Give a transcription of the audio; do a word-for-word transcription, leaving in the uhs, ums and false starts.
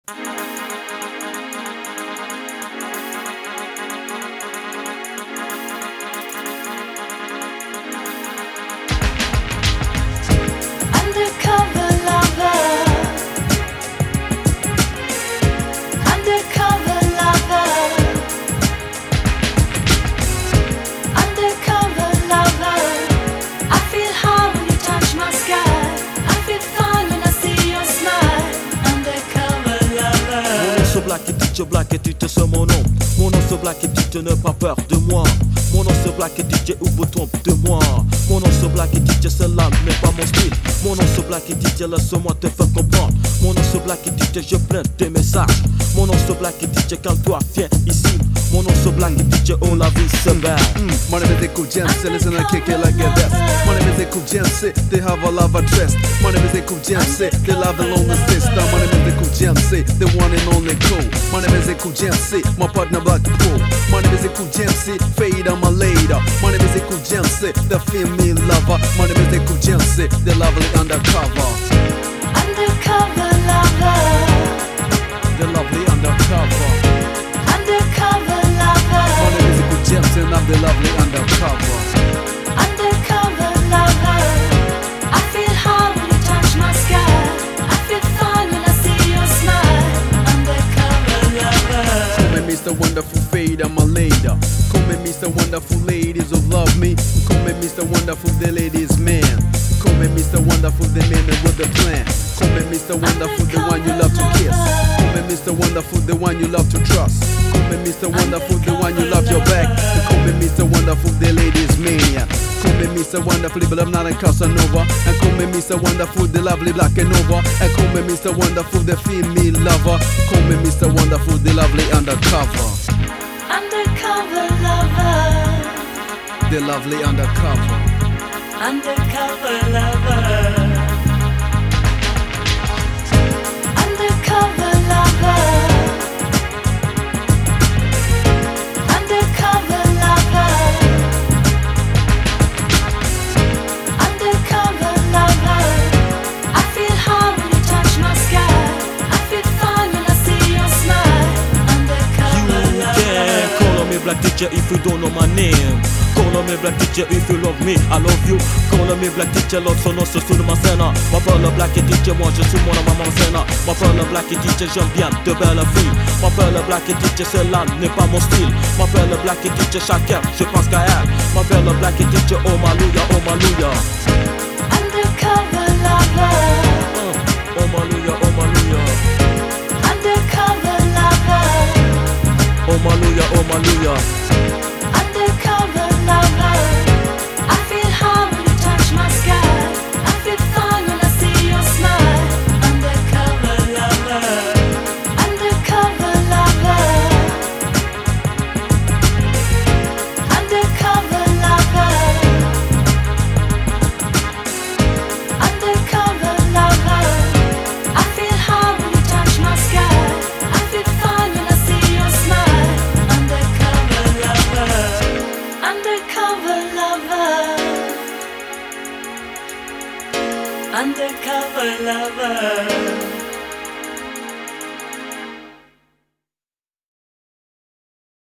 Undercover lover, undercover lover, undercover lover. I feel high when you touch my sky. I feel fine when I see your smile. Undercover lover. Mon nom se black et D J Black et tu te sais mon nom. Mon nom se black et D J n'aie pas peur de moi. Mon nom se black et D J oublie trompe de moi. Mon nom se black et D J c'est l'âme mais pas mon style. Mon nom se black et D J laisse-moi te faire comprendre. Mon nom se black et D J je plains tes messages. Mon nom se black et D J calme-toi viens ici. Mon nom se black et D J oh la vie c'est belle. Mm, my name is Eku Jensen, listen I kick it like a vest. My name is Eku Jensen, they have a love address. My name is Eku Jensen, they love the longest sister. My name is Eku Jensen, the one and only cool. My name is Eku Jensen, my partner Black Pool. My name is Eku Jensen, fade on my later. My name is Eku Jensen, the female lover. My name is Eku Jensen, the lovely undercover. Undercover lover, The lovely undercover. undercover lover, My name is Eku Jensen, I'm the lovely undercover. undercover lover. I feel high when you touch my sky. I feel fine when I see your smile. Undercover lover. Call me Mister Wonderful Fade, I'm a later. Call me Mister Wonderful Ladies who love me. Call me Mister Wonderful the ladies man. Call me Mister Wonderful the man with the plan. Call me Mister Wonderful the one you love to kiss. Call me Mister Wonderful the one you love to trust. Call me Mister Wonderful the one you love your back. And call me Mister Wonderful the ladies mania. Call me Mister Wonderful but I'm not a Casanova. And call me Mister Wonderful the lovely black and over. And call me Mister Wonderful the female lover. Call me Mister Wonderful the lovely undercover. Undercover lover, The lovely undercover. undercover lover, undercover lover, undercover lover, undercover lover. I feel high when you touch my sky. I feel fine when I see your smile. Undercover You can lover. call on me Black D J if you don't know my name. Call on me Black D J if you love me, I love you. Call on me Black D J, l'autre son nom c'est sous ma scène. M'appelle Black et D J, moi je suis mon maman scène. M'appelle Black et D J, j'aime bien de belles filles. M'appelle Black et D J, c'est l'âme, n'est pas mon style. M'appelle Black et D J, chacun, je pense qu'à elle. M'appelle Black et D J, oh malouya, oh malouya. Undercover lover, Uh, Oh malouya, oh malouya. undercover lover, Oh malouya, oh malouya. undercover lover. I feel high when you touch my sky. I feel fine when I see your smile. Undercover lover, undercover lover, undercover lover, undercover lover. I feel high when you touch my sky. I feel fine when I see your smile. Undercover lover, undercover lover, undercover lover.